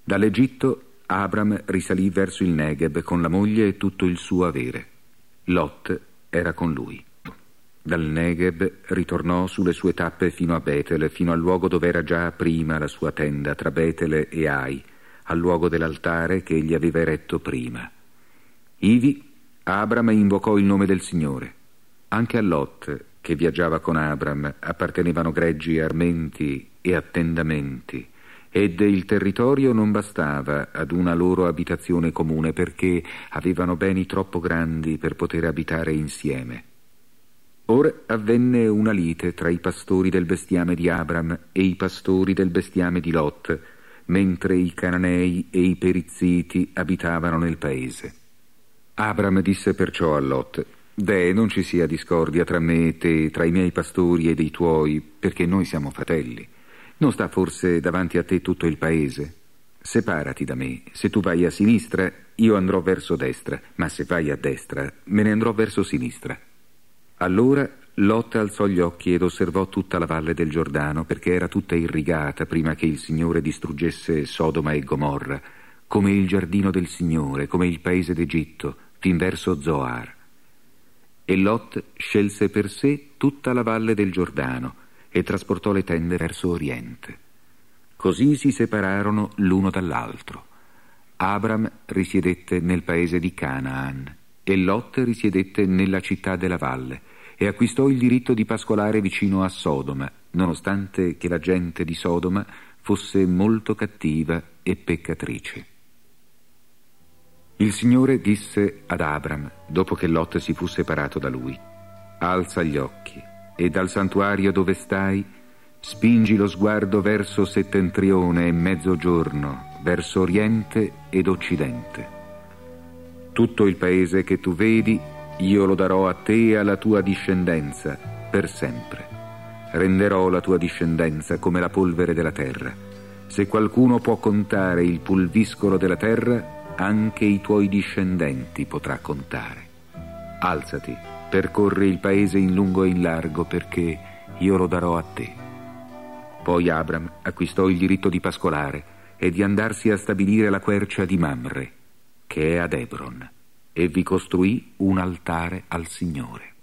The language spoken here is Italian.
Dall'Egitto Abram risalì verso il Negev con la moglie e tutto il suo avere. Lot era con lui. Dal Negev ritornò sulle sue tappe fino a Betel, fino al luogo dove era già prima la sua tenda, tra Betel e Ai, al luogo dell'altare che egli aveva eretto prima. Ivi Abram invocò il nome del Signore. Anche a Lot, che viaggiava con Abram, appartenevano greggi armenti e attendamenti, ed il territorio non bastava ad una loro abitazione comune, perché avevano beni troppo grandi per poter abitare insieme. Ora avvenne una lite tra i pastori del bestiame di Abram e i pastori del bestiame di Lot, mentre i Cananei e i Perizziti abitavano nel paese. Abram disse perciò a Lot: «Deh, non ci sia discordia tra me e te, tra i miei pastori e dei tuoi, perché noi siamo fratelli. Non sta forse davanti a te tutto il paese? Separati da me. Se tu vai a sinistra, io andrò verso destra, ma se vai a destra, me ne andrò verso sinistra». Allora Lot alzò gli occhi ed osservò tutta la valle del Giordano, perché era tutta irrigata prima che il Signore distruggesse Sodoma e Gomorra, come il giardino del Signore, come il paese d'Egitto, fin verso Zoar. E Lot scelse per sé tutta la valle del Giordano e trasportò le tende verso oriente. Così si separarono l'uno dall'altro. Abram risiedette nel paese di Canaan e Lot risiedette nella città della valle e acquistò il diritto di pascolare vicino a Sodoma, nonostante che la gente di Sodoma fosse molto cattiva e peccatrice. Il Signore disse ad Abram, dopo che Lot si fu separato da lui: «Alza gli occhi e dal santuario dove stai spingi lo sguardo verso settentrione e mezzogiorno, verso oriente ed occidente. Tutto il paese che tu vedi io lo darò a te e alla tua discendenza per sempre. Renderò la tua discendenza come la polvere della terra. Se qualcuno può contare il pulviscolo della terra, anche i tuoi discendenti potrà contare. Alzati, percorri il paese in lungo e in largo, perché io lo darò a te». Poi Abram acquistò il diritto di pascolare e di andarsi a stabilire la quercia di Mamre, che è ad Hebron, e vi costruì un altare al Signore.